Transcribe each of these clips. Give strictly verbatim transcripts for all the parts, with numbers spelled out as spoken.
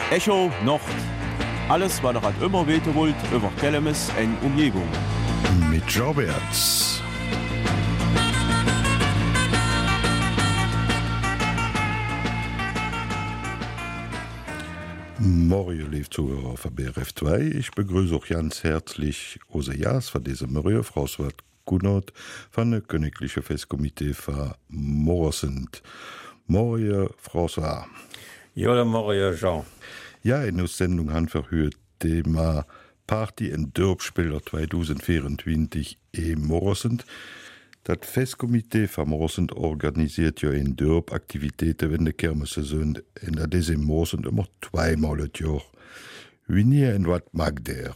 Echo Nord. Alles, was ihr halt immer weten wollt, über Kellemes en Umgebung. Mit Joberts. Morgen, liebe Zuhörer von B R F zwei. Ich begrüße auch ganz herzlich Ose Jas von dieser Morgen, Frau Swart Gunnert von der Königliche Festkomitee von Morsend. Morgen, François. Ja, morgen, Jean. Ja, in der Sendung haben wir heute Thema Party en Dorpsspieler zwanzig vierundzwanzig in Morsend. Das Festkomitee von Morsend organisiert ja in Dorp Aktivitäten, wenn die Kermessaison in der das in Morsend immer zweimal das Jahr. Wie nie und was mag der?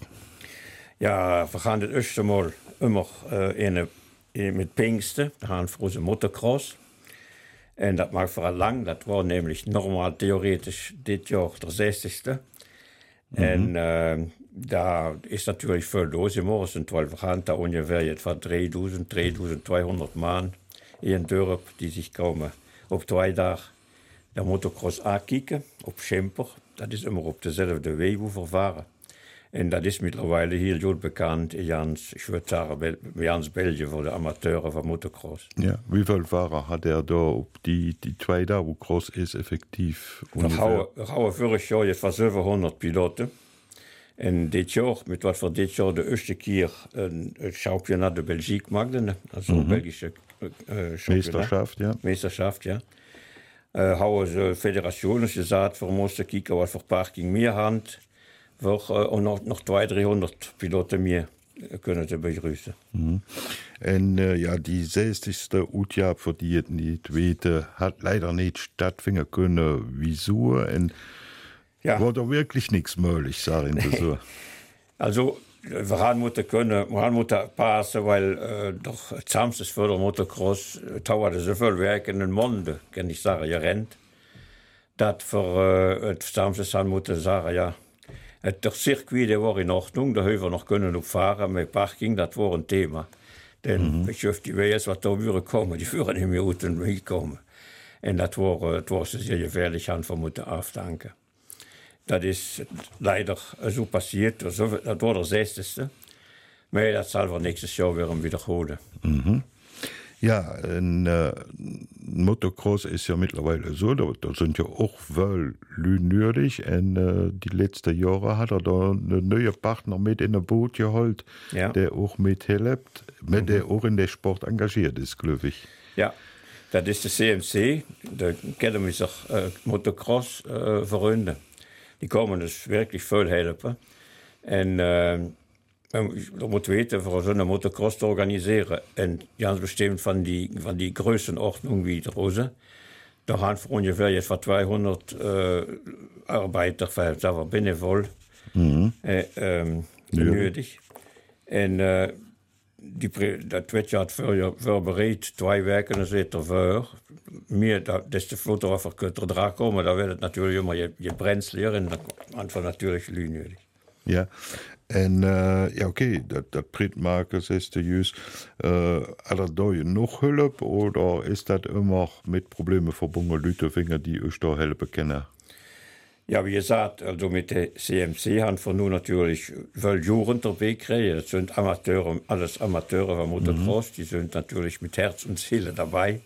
Ja, wir gaan das erste Mal immer äh, in, in, mit Pfingsten. Da haben wir unsere Motocross. Und das mag vor lang. Das war nämlich normal theoretisch dit Jahr der zestigste. Mhm. Und äh, da ist natürlich viel los in Morsend, weil wir haben da ungefähr etwa dreitausend, dreitausendzweihundert Mann in Dorp, die sich kommen auf zwei Tage der Motocross ankicken, auf Schemper. Das ist immer auf derselben Weg, wo wir fahren. Und das ist mittlerweile hier gut bekannt, ganz, ich würde sagen, ganz Belgien für die Amateure von Motocross. Ja, wie viele Fahrer hat er da, ob die, die zwei da, wo groß ist, effektiv? Wir haben, wir haben vorig Jahr etwa siebenhundert Piloten. Und dit Jahr, mit was wir dit Jahr de erste keer een Championat de Belgique maakten, also mhm. belgische äh, Meisterschaft, ja. Meisterschaft, ja. Äh, haben ze Föderationen gesagt, wir mussten kijken wat voor Parking meer haben. Wir äh, noch, noch zweihundert, dreihundert Piloten mehr können zu begrüßen. Mhm. Und äh, ja, die sechzigste Utjab für die die zweite hat leider nicht stattfinden können. Wieso? Und ja. War da wirklich nichts möglich, sagen Sie so? Also, wir haben müssen können, wir haben müssen passen, weil äh, doch Samstags für den Motocross dauerte so viel Werk in den Monde, kann ich sagen, ja rennt. Das für äh, Samstags haben müssen sagen, ja, der Circuit der war in Ordnung, da haben wir noch können fahren, mit Parking, das war ein Thema. Denn mhm. ich hoffe, die jetzt, was da würden kommen, die würden nicht mehr aus dem Weg kommen. Und das war, das war sehr gefährlich, haben wir müssen aufdanken. Das ist leider so passiert. Das war der sechzigste. Aber das soll wir nächstes Jahr wieder wiederholen. Mhm. Ja, ein äh, Motocross ist ja mittlerweile so, da, da sind ja auch wohl nötig. Und äh, die letzten Jahre hat er da einen neuen Partner mit in der Boot geholt, ja. Der auch mithilft, mhm. der auch in der Sport engagiert ist, glaube ich. Ja. Das ist der C M C, der kennen wir sich äh, Motocross äh, verrunden. Die komen dus wirklich veel helpen. En uh, je moet weten, voor zo'n motocross te organiseren, en ganz bestimmt van die, van die Größenordnung wie Rose, da haben wir ungefähr etwa zweihundert uh, Arbeiter, sagen wir, binnenvoll, mhm. äh, ähm, nötig. En uh, die, dat werd je had voorbereid, twee weken zit er voor. Meer, des te vlotter of er kunt er dra komen, dan werd het natuurlijk immer je, je brensler en dan einfach natuurlijk lui nötig. Ja, en uh, ja, oké, dat, dat Pritmarkers is te juist. Uh, hat er da noch hulp, oder ist das immer mit Problemen verbunden, Leute, die euch da helfen können? Ja, wie gesagt, also mit der C M C haben wir nun natürlich Jahre dabei kriegen. Das sind Amateure, alles Amateure von Motocross, mhm. Die sind natürlich mit Herz und Seele dabei.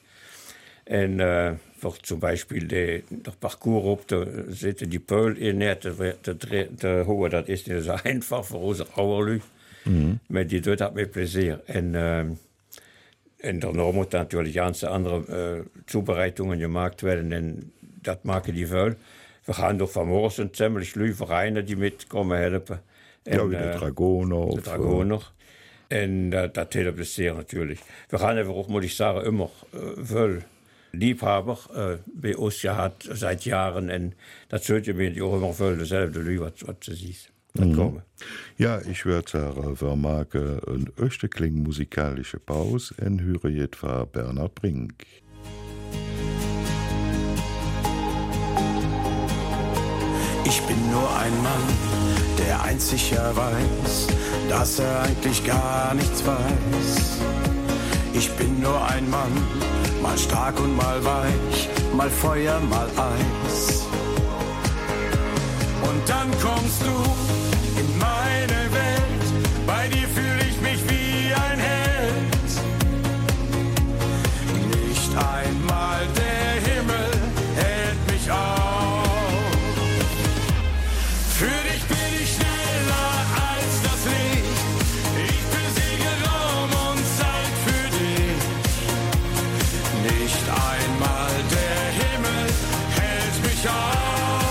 Und äh, zum Beispiel der, der Parcours op, da zitten die Peul in net, der hohe, das ist nicht so einfach für unsere Auerlü. Mhm. Aber die tut das mit Plezier. Und, äh, und danach muss natürlich ganz andere äh, Zubereitungen gemacht werden, und das machen die wohl. Wir haben doch von Morsend ziemlich viele Vereine, die mitkommen helfen. Ja, wie der Dragoner. Der Dragoner. Und äh, das hilft sehr natürlich. Wir haben aber auch, muss ich sagen, immer äh, viel Liebhaber äh, bei uns gehabt seit Jahren. Und das sollte mir auch immer viel dasselbe Lü, was, was du siehst. Mhm. Ja, ich würde sagen, wir machen eine erste klingende musikalische Pause und hören jetzt von Bernhard Brink. Ich bin nur ein Mann, der einzig ja weiß, dass er eigentlich gar nichts weiß. Ich bin nur ein Mann, mal stark und mal weich, mal Feuer, mal Eis. Und dann kommst du in meine Welt, bei dir fühle ich mich wie ein Held. Nicht einmal der Himmel hält mich auf. Für dich bin ich schneller als das Licht. Ich besiege Raum und Zeit für dich. Nicht einmal der Himmel hält mich auf.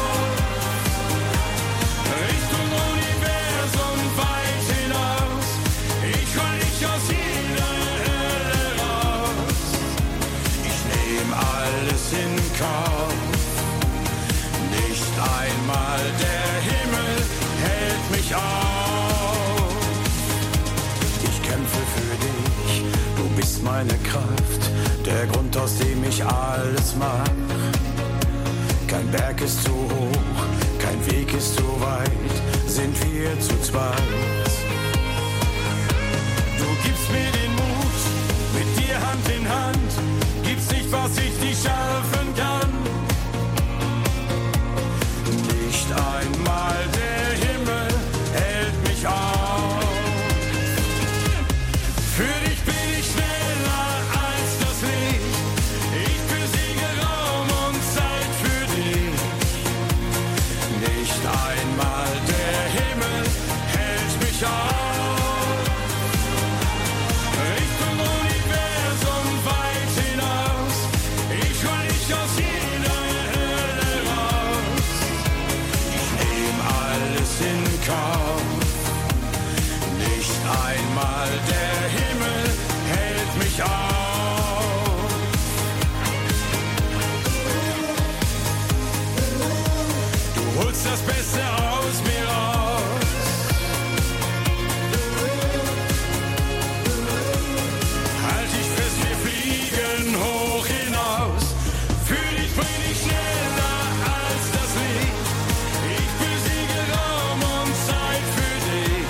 Richtung Universum weit hinaus. Ich hol dich aus jeder Hölle raus. Ich nehm alles in Kauf. Nicht einmal der Himmel hält mich auf. Ich kämpfe für dich, du bist meine Kraft, der Grund, aus dem ich alles mach. Kein Berg ist zu hoch, kein Weg ist zu weit, sind wir zu zweit. Du gibst mir den Mut, mit dir Hand in Hand, gibst nicht, was ich nicht schaffen kann. Nicht einmal der Himmel hält mich auf. Für dich bin ich schneller als das Licht. Ich besiege Raum und Zeit für dich. Nicht einmal der Himmel hält mich auf. Richtung Universum weit hinaus. Ich hol dich aus jeder Hölle raus. Ich nehm alles in Kauf. Nicht einmal der Himmel hält mich auf. Du holst das Beste aus mir raus. Halt dich fest, wir fliegen hoch hinaus. Für dich bin ich schneller als das Licht. Ich besiege Raum und Zeit für dich.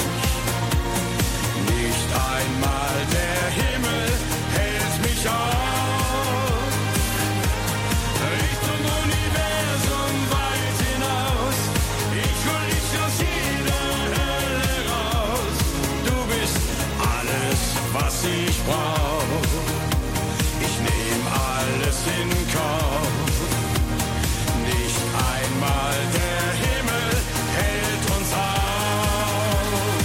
Nicht einmal der Himmel hält mich auf. Richtung Universum weit hinaus. Ich hol dich aus jeder Hölle raus. Du bist alles, was ich brauch. Ich nehm alles in Kauf. Nicht einmal der Himmel hält uns auf.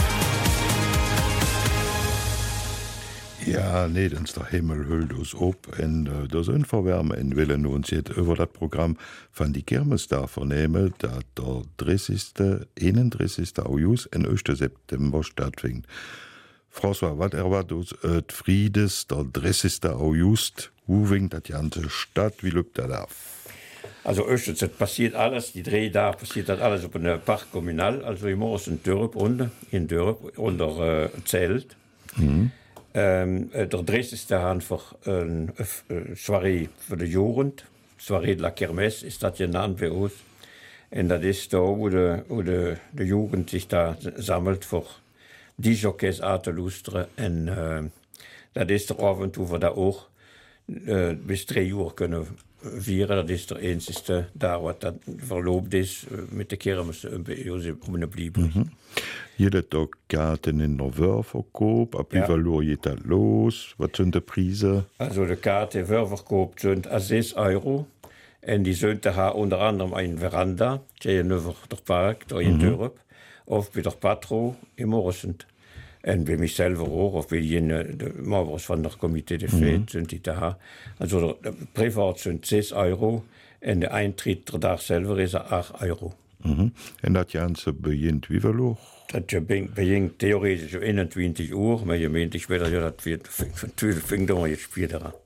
Ja, nee, dens der Himmel hüllt uns op en uh, der Unverwärme en willen uns jetzt über dat Programm van die Kirmes da vernehme, dat der dreißigste einunddreißigste August en ersten September stattfindet. François, wat erwart uns et Friedes der dreißigste August? Wo winkt dat ganze Stadt? Wie lübt dat ab? Also östens, es passiert alles, die drei Tage passiert das alles auf einem Park kommunal, also im Morgen in Dörp unten, in Dörp, unter äh, Zelt. Mhm. Ähm, der dreißigste einfach eine äh, Soiree für die Jugend, Soiree de la Kermesse ist das genannt bei uns. Und das ist da, wo die, wo die, die Jugend sich da sammelt für die Jockeys an zu lustern. Und äh, das ist der Abend, wo wir da auch äh, bis drei Uhr können vieren. Das ist der einzige da, was dann verlobt ist, mit der Kirmes umgeblieben. Mhm. Jeder Tag Karten in der Wörverkoop, ab wie viel geht das los? Was sind die Preise? Also die Karte im Wörverkoop sind sechs Euro. Und die sind da unter anderem eine Veranda, tegenover der Park, da in mhm. Dörp, of bij der Patro in Morrisend. En bij mijzelf ook, of bij die, de members van het comité de fête, mhm. sind die da. Also de privat sind zes Euro en de Eintritt der Tag selber ist acht Euro. Mhm. En dat Ganze begint wie viel Uhr? Das begint theoretisch um eenentwintig Uhr, maar je meent, ich werde ja das wird, natürlich fängt er jetzt später an.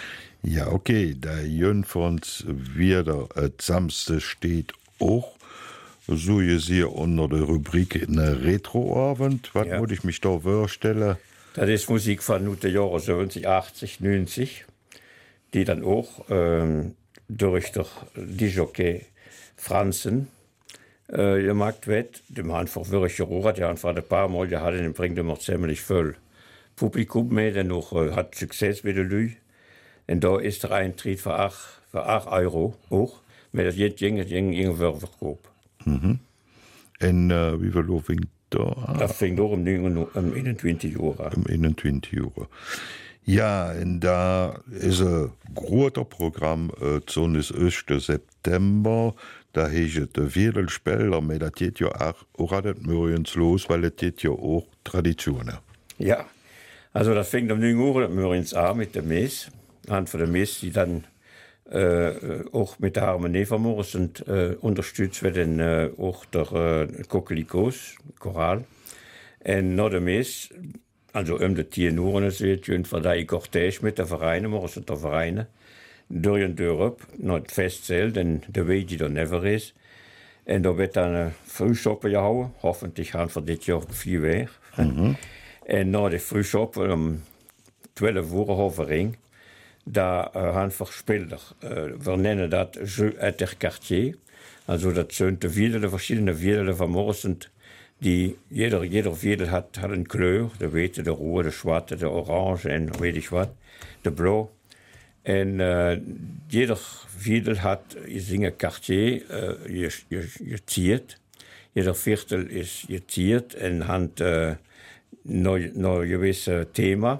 Ja, okay, der Jön von uns wieder äh, Samstag steht auch, so ihr seht unter der Rubrik in der Retroabend. Was ja. muss ich mich da vorstellen? Das ist Musik von den Jahren siebzig, achtzig, neunzig, die dann auch ähm, durch der Disjockey Franzen äh, gemacht wird. Dem einfach wirklich Rohr hat ja einfach ein paar Mal, der hat den bringt immer ziemlich viel Publikum mit, der noch äh, hat Success mit den Leuten. Und da ist der Eintritt für acht Euro auch. Aber das geht gegen den Wörverkauf. Mhm. En uh, wie lo fing da? Dat fing door om eenentwintig jaar. Om eenentwintig jaar. Ja, en daar is een groter Programm äh, zo'n is eerste September. Da heet het de Viertelspieler, maar dat geht ja auch, auch altijd morgens los, weil het geht ja auch Traditionen. Ja, also das fängt um neun Uhr morgens an mit der Mess. Hand von der Mess, die dann äh, auch mit der Harmonie von morgens und äh, unterstützt werden äh, auch der äh, Kokelikos, Choral. Und nach der Mess, also um die tien Uhr, seht ihr, von der Cortège mit der Vereine, morgens und der Vereine, door en deur op, naar het festzelt, en de weet die er never is. En daar werd dan een vroegshoppen gehouden, hoffentlich gaan we dit jaar vier weer. Mm-hmm. En na de vroegshoppen, om twaalf uur hovering, daar uh, gaan we spelers. Uh, we nennen dat Jeu Interquartier. Also dat zijn de vierde, de verschillende vierde van morgen, die jeder, jeder vierde had, had een kleur, de witte, de rode, de zwarte, de orange en weet ik wat, de blauw. En uh, jeder Viertel hat zijn quartier uh, geziert. Jeder Viertel is geziert en hat uh, een no gewisse Thema.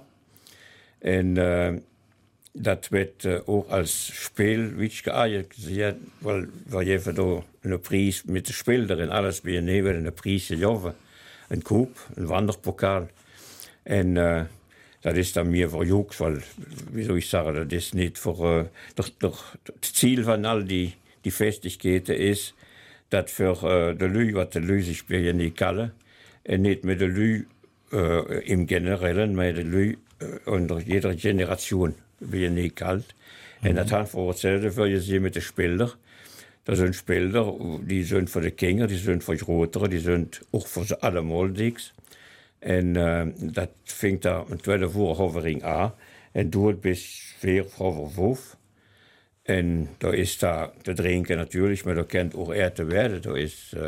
En uh, dat werd uh, ook als speel geaget, weil we even door een prijs met de speler en alles bij een een prijs gejoven. Een koop, een wanderpokal. En uh, dat is dan meer voor Jooks, weil, wie soll ich sagen, dat is niet voor... Uh, doch, doch, het Ziel van al die, die Festigkeiten is dat voor uh, de lui, wat de lui zich spelen niet kallen, en niet met de lui uh, im Generellen, maar de lui uh, onder jeder Generation weer niet kalt. Mm-hmm. En dat gaat voor hetzelfde voor je ziet met de speler. Dat zijn speler, die zijn voor de kinderen, die zijn voor grotere, die zijn ook voor ze allemaal diks. En uh, dat vindt daar een tweede voorhovering aan. En doet bis vier over vijf. En daar is daar te drinken natuurlijk, maar daar kent ook er te werden. Daar is uh,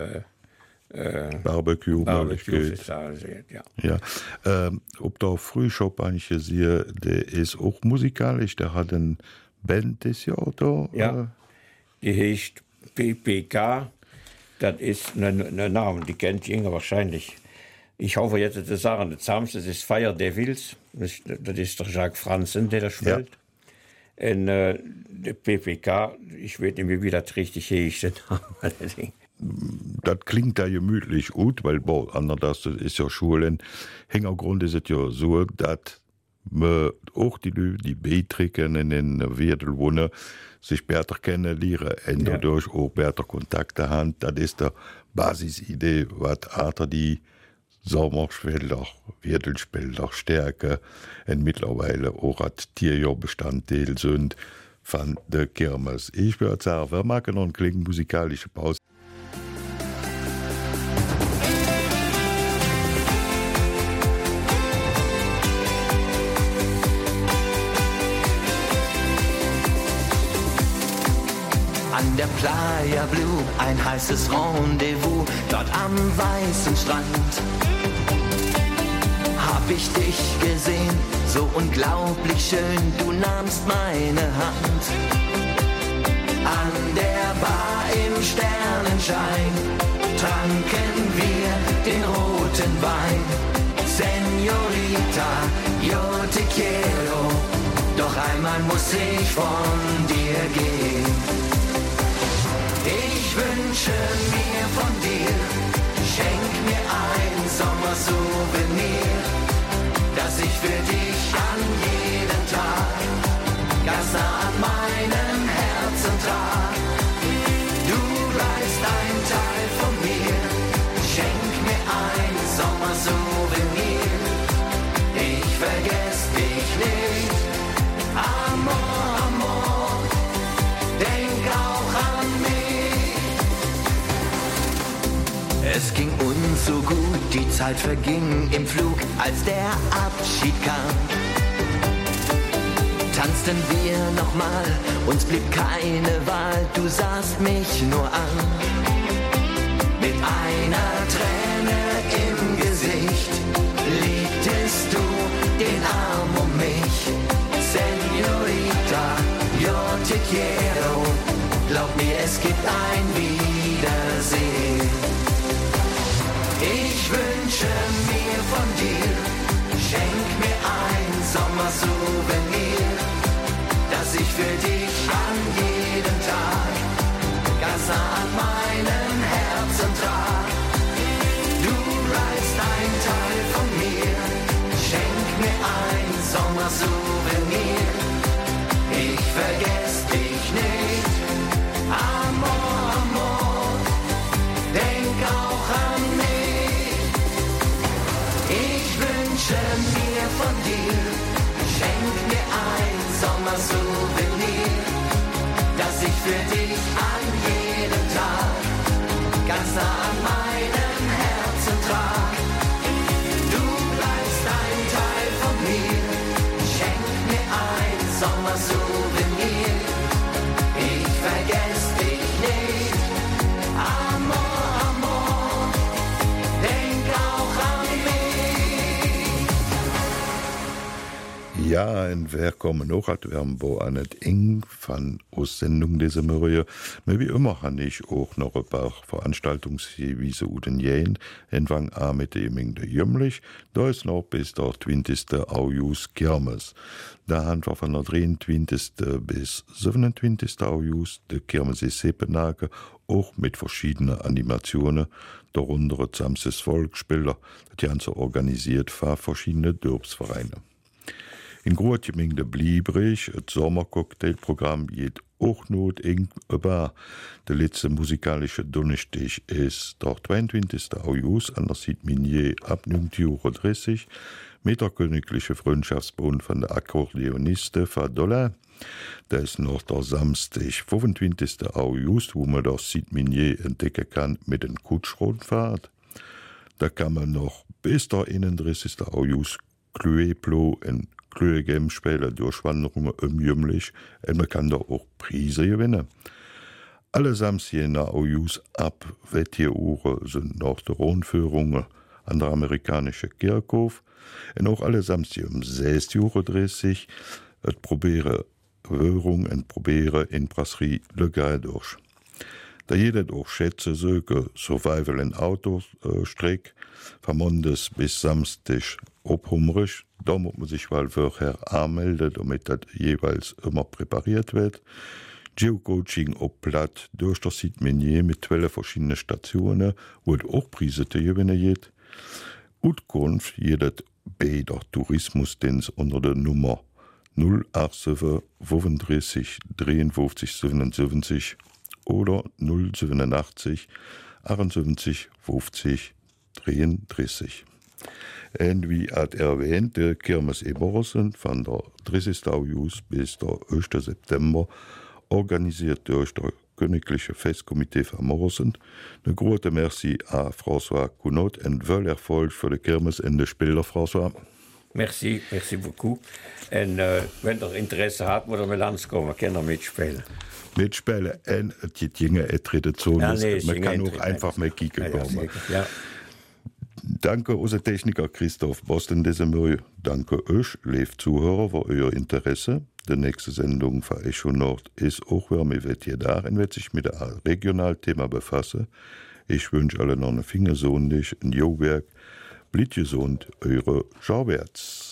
uh, barbecue, barbecue is daar, ja. Ja. Uh, op de Frühshop-Anche zie je, der is ook muzikalisch, der hat een band dit jaar daar. Ja, uh. die heet P P K. Dat is een, een naam, die kent Inge waarschijnlijk. Ich hoffe jetzt zu sagen, das Samstag ist Fire Devils. Das, das ist der Jacques Franzen, der das spielt. Ja. Und äh, der P P K, ich weiß nicht mehr, wie das richtig heißt. Das klingt ja gemütlich gut, weil boah, anders ist ja Schulen. Hintergrund ist es ja so, dass man auch die Leute, die beitreten in den Viertel wohnen, sich besser kennenlernen und ja. dadurch auch besser Kontakte haben. Das ist die Basisidee, was Arter die Sommerspieler, Viertelspieler stärken und mittlerweile auch als Tierjahrbestandteil sind von der Kirmes. Ich würde sagen, wir machen noch eine kleine musikalische Pause. An der Playa Blue, ein heißes Rendezvous, dort am weißen Strand. Hab ich dich gesehen, so unglaublich schön, du nahmst meine Hand. An der Bar im Sternenschein tranken wir den roten Wein. Señorita, yo te quiero, doch einmal muss ich von dir gehen. Ich wünsche mir von dir, schenk mir ein Sommersouvenir, dass ich für dich an jedem Tag ganz nah an meinem Herzen trag. Du bleibst ein Teil von mir, schenk mir ein Sommersouvenir, ich vergess dich nicht. Amor, Amor, denk auch an mich. Es ging uns so gut, die Zeit verging im Flug, als der Abschied kam. Tanzten wir nochmal, uns blieb keine Wahl, du sahst mich nur an. Mit einer Träne im Gesicht legtest du den Arm um mich. Señorita, yo te quiero, glaub mir, es gibt ein Wie. wiedersehen. Ich wünsche mir von dir, schenk mir ein Sommersouvenir, dass ich für dich an jedem Tag ganz nah an meinem Herzen trag. Du bleibst ein Teil von mir, schenk mir ein Sommersouvenir, ich vergess dich nicht. Amor, Amor, denk auch an mich. Ich wünsche mir von dir, schenk mir ein Sommersouvenir, dass ich für dich an jedem Tag ganz nah an meinem Herzen trag. Du bleibst ein Teil von mir, schenk mir ein Sommersouvenir, ich vergess dich nicht. Amor, Amor, denk auch an mich. Ja, en wer kommen noch hat wärm wo an net eng van aus Sendung dese Mrie, me wie immer han ich och noch e paar Veranstaltungsjewiese uden jäen, entwang a mit deming de jümmlich, da is noch bis der zwanzigste August Kirmes. Da han war van der dreiundzwanzigste bis siebenundzwanzigste August de Kirmes in Sepenake, auch mit verschiedene Animationen, darunter Samses Volksspieler, die ganze organisiert war verschiedene Dörpsvereine. In Grootjeming de Bliebrich, et Sommercocktailprogramm jeet och not eng über. De letzte musikalische Donnerstag ist der zweiundzwanzigste August an der Site Minier ab neunzehn Uhr dreißig mit der königliche Freundschaftsbund von der Akkordeoniste Fadola. Da ist noch der Samstag, fünfundzwanzigste August, wo man das Site Minier entdecken kann mit den Kutschrundfahrt. Da kann man noch bis der einunddreißigste August Clueplo in Cluegame spielen durch Wanderungen umjümmlich und man kann da auch Preise gewinnen. Alle Samstjäner August ab vier Uhr sind noch die Rundführungen an der amerikanischen Kirchhof und auch alle Samstjäner um sechzehn Uhr dreißig et probiere Hörung und probiere in Brasserie Le Gars durch. Da jeder durch Schätze söke Survival in Autostreck von Mondes bis Samstag ophumrisch, da muss man sich mal vorher anmelden, damit das jeweils immer präpariert wird. Geocoaching op Platt durch das Site Minier mit zwölf verschiedene Stationen, wo es auch Preise zu gewinnen geht. Utkunft jedet bei der Tourismusdienst unter der Nummer null acht sieben fünfunddreißig dreiundfünfzig siebenundsiebzig oder null siebenundachtzig achtundsiebzig fünfzig dreiunddreißig. Und wie hat erwähnt, der Kirmes Ebersen von der dreißigsten August bis der ersten September organisiert durch das Königliche Festkomitee von Morsen. Eine große Merci an François Cunot und viel Erfolg für die Kirmes in den Spieler, François. Merci, merci beaucoup. Und äh, wenn ihr Interesse habt, muss ihr mit uns kommen, kann ihr mitspielen. Mitspielen und die Dinge Tradition ja, ist. Nee, Man kann auch einfach mit kicken ja, kommen. Ja, ja. Danke, unser Techniker Christoph Boston, diese Mühe. Danke euch, liebe Zuhörer, für euer Interesse. Die nächste Sendung von Echo Nord ist auch, wer mir wird hier da und wird sich mit einem Regionalthema befassen. Ich wünsche allen noch eine Fingersondig, ein Jo-Werk. Bleibt gesund, eure Schauwärts.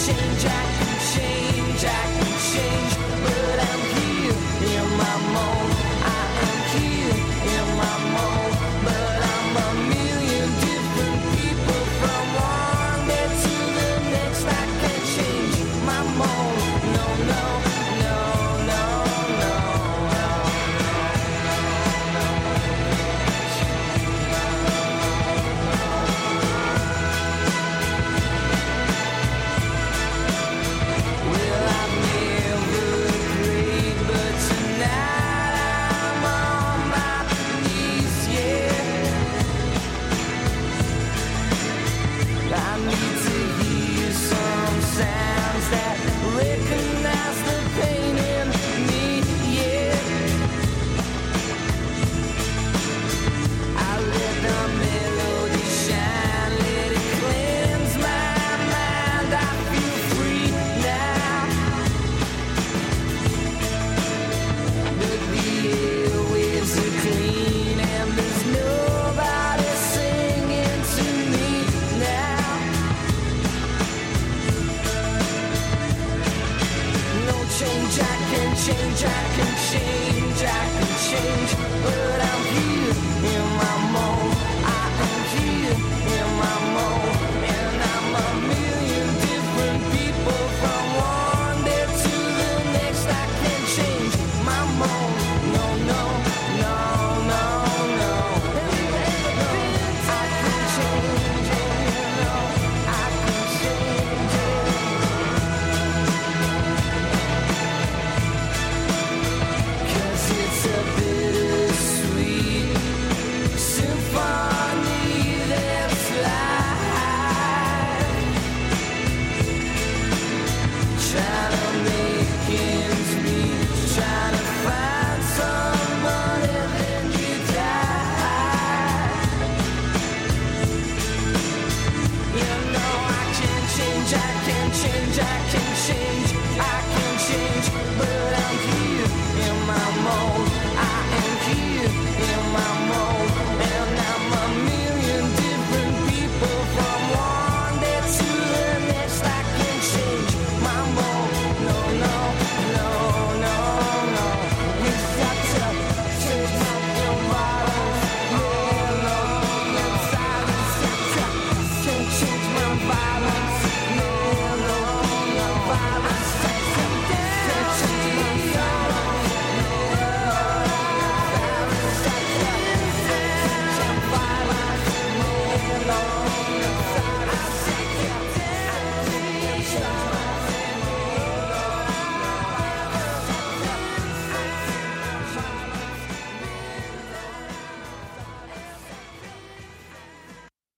change, I can change, I can change, but I'm here in my mold. I am here in my mold, but I'm a million different people from one day to the next. I can't change my mold. No, no, no, no, no, no, no, well, I've never prayed, but tonight I'm on my knees, yeah. I need to hear some sounds that recognize the pain in me, yeah. I let the melody shine, let it cleanse my mind. I feel free now. But the airwaves are clean and there's nobody singing to me now. No change, I can change, I can change, I can change, but I'm here